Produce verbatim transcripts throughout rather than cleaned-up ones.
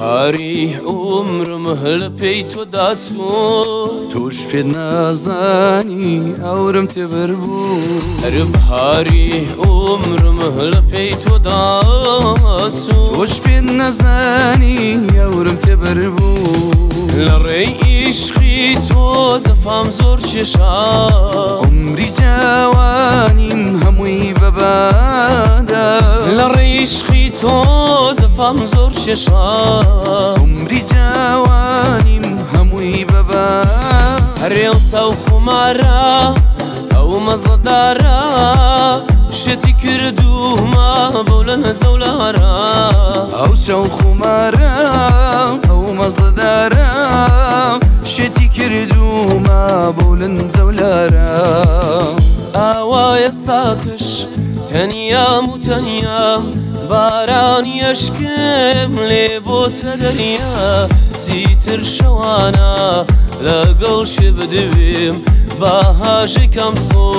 هاری عمرم هل پی تو داسون توش پێ نازانی ئەورم تێبەربوو هەر بهاری عمرم هل پی تو داسون توش پێ نازانی ئەورم تێبەربوو لە ڕێی عیشقی تۆ زەفام زۆر کێشا عمری جوانیم هەمووی بەبادا لە ڕێی عیشقی تۆ زەفام زۆر کێشا عمری جوانیم هەمووی بەبادا هەرێڵ ساو خۆمارە ئەو مەزەدارە شتی کردومە بەو لە نەزەولارە ئەو چاو خۆمارە ئەو مەزەدارە شێتی کردومە بەو لەن جەولارە ئاوا ئێستاکەش تەنیام و تەنیام بارانی ئەشکم لێ بۆتە دەریا چیتر شەوانە لەگەڵ شێ بدوێم باهاژێکم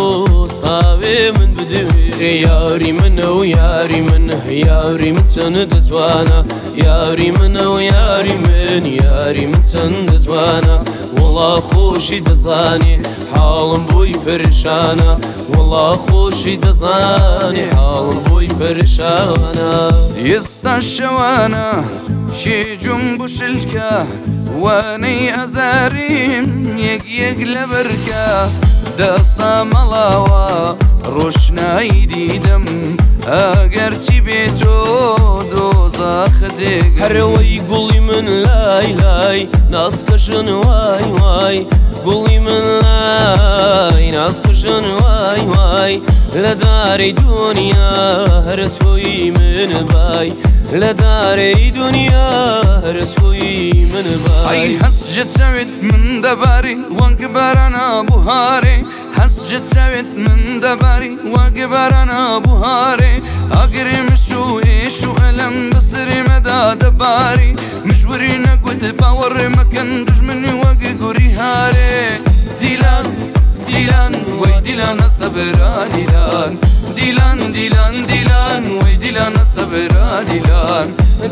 سۆستاوێ من بدوێ یاری منە و یاری من یاری من چەندە جوانە یاری منە و یاری من یاری من چەندە جوانە وەڵا خۆشی دەزانێ حاڵم بۆی پەرێشانە وەڵا خۆشی دەزانێ حاڵم بۆی پەرێشانە ئێستا شەوانە شێجوم بوشلکە وانەی ئەزاریم یەک یەک لە بەرکە دەسا مەڵاوە ڕۆشنایی دیدەم ئەگەرچی بێتۆ دۆزەخە جێگە هەرەوەی گوڵی من لای لای ناسکەژن وای وای گوڵی من لای ناسکەژن وای وای لە دارەی دنیا هەرە تۆی من بای لە دارەی دنیا هەرە تۆی من بای ئەی هەسجە چاوێت من دەباری وەک بارانە بوهارێ هەسجە چاوێت من دەباری وەک بارانە بوهارێ ئەگەرێ مش و ئێش و ئەلەم بەسرێمەدا دەباری مژوری نەگوت باوەڕێ مەکەن دژمنی وەک گوری هارێ دیلان دیلان وەی دیلانە سەبرا دیلان دیلان دیلان دیلان وەی دیلانە سەبرا دیلان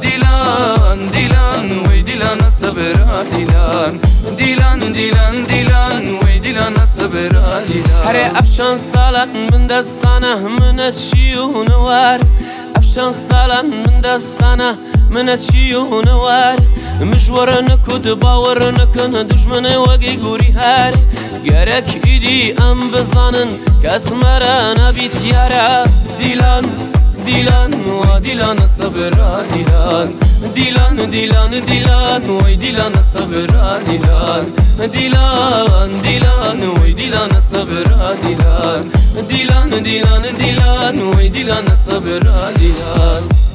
دیلان دیلان وەی دیلانە سەبرا دیلان دیلان دیلان دیلان وەی دیلانە سەبرا دیلان هەرێ ئەفشان ساڵان من دەستانە منە چیونەوار ئەفشان ساڵان من دەستانە منە چیونەوار مژوەرە نەکوت باوەڕە نەکەن دوژمنە وەگەی گوری هەر گەرەک ئیدی ئەم بزانن کەس مەرە نەبیت یارە دیلان دیلان وا دیلانە سەبرا دیلان دیلان دیلان دیلان وەی دیلانە سەبرا دیلان دیلان دیلان وەی دیلانە سەبرا دیلان دیلان دیلان دیلان وەی دیلانە سەبرا دیلان